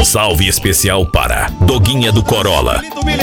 Salve especial para Doguinha do Corolla.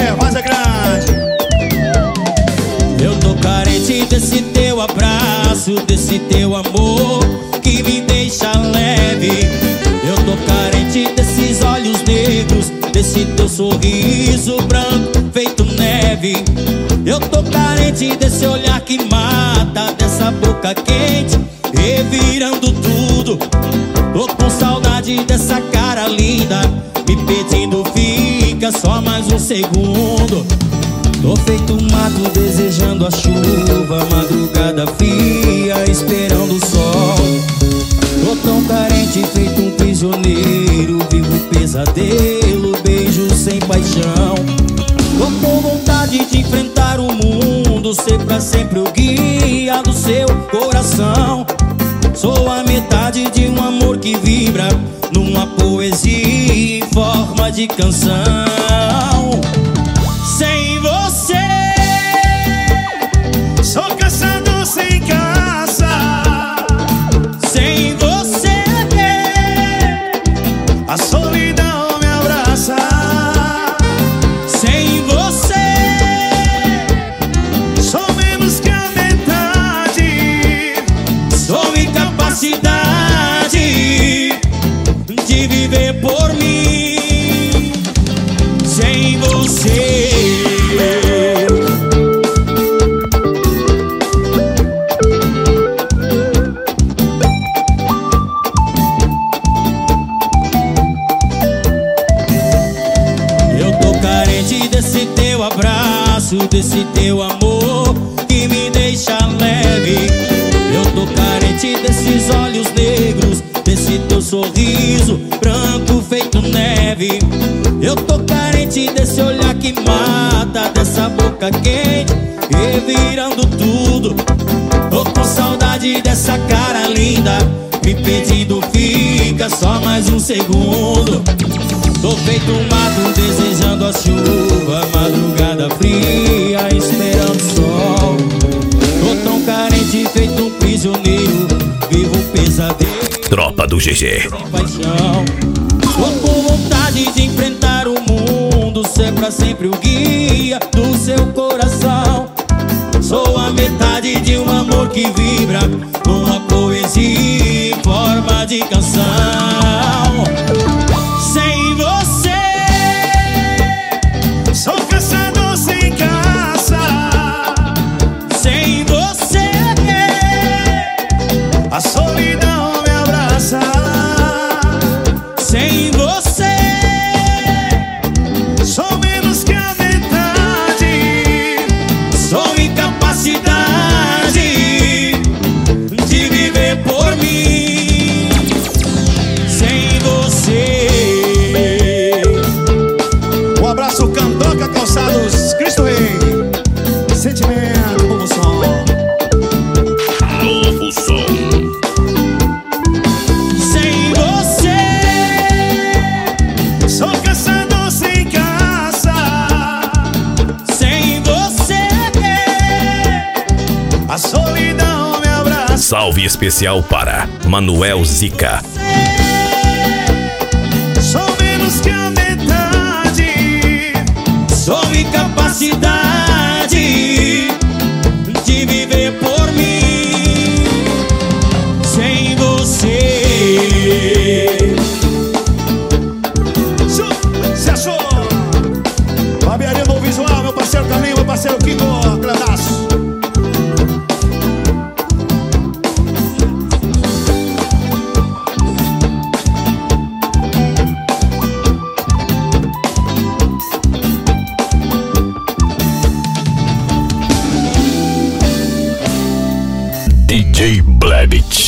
Eu tô carente desse teu abraço, desse teu amor que me deixa leve. Eu tô carente desses olhos negros, desse teu sorriso branco feito neve. Eu tô carente desse olhar que mata, dessa boca quente revirando tudo. Tô com saudade dessa cara linda, me pedindo fica só mais um segundo. Tô feito um mato desejando a chuva, madrugada fria esperando o sol. Tô tão carente feito um prisioneiro, vivo pesadelo, beijo sem paixão. Tô com vontade de enfrentar o mundo, ser pra sempre o guia do seu coração. Sou a metade de um amor que vibra numa poesia em forma de canção. Sem você sou caçador sem caça. Sem você a solidão me abraça. Sem você sou menos que a metade. Sou incapacidade de viver por mim. Sem você desse teu abraço, desse teu amor que me deixa leve. Eu tô carente desses olhos negros, desse teu sorriso branco feito neve. Eu tô carente desse olhar que mata, dessa boca quente revirando tudo. Tô com saudade dessa cara linda, me pedindo fica só mais um segundo. Tô feito um mato desejando a chuva, madrugada fria esperando o sol. Tô tão carente feito um prisioneiro, vivo um pesadelo. Tropa do GG. Paixão. Tô com vontade de enfrentar o mundo, ser pra sempre o guia do seu coração. Sou a metade de um amor que vibra numa poesia em forma de canção. Sem você sou caçador sem caça. Sem você a solidão me abraça. Sem você sou menos que a metade. Sou incapacidade de viver por mim. Sem você. Um abraço, Candoca Calçados, Cristo Rei. Sentimento, novo som. Novo som. Sem você Sou caçador sem caça. sem você A solidão me abraça. Salve especial para Manuel Zica. Sou menos que a metade. sou incapacidade de viver por mim. Sem você Se achou? Barbearia Novo Visual, meu parceiro Caminho, meu parceiro Kiko, gradaço. DJ Blebit.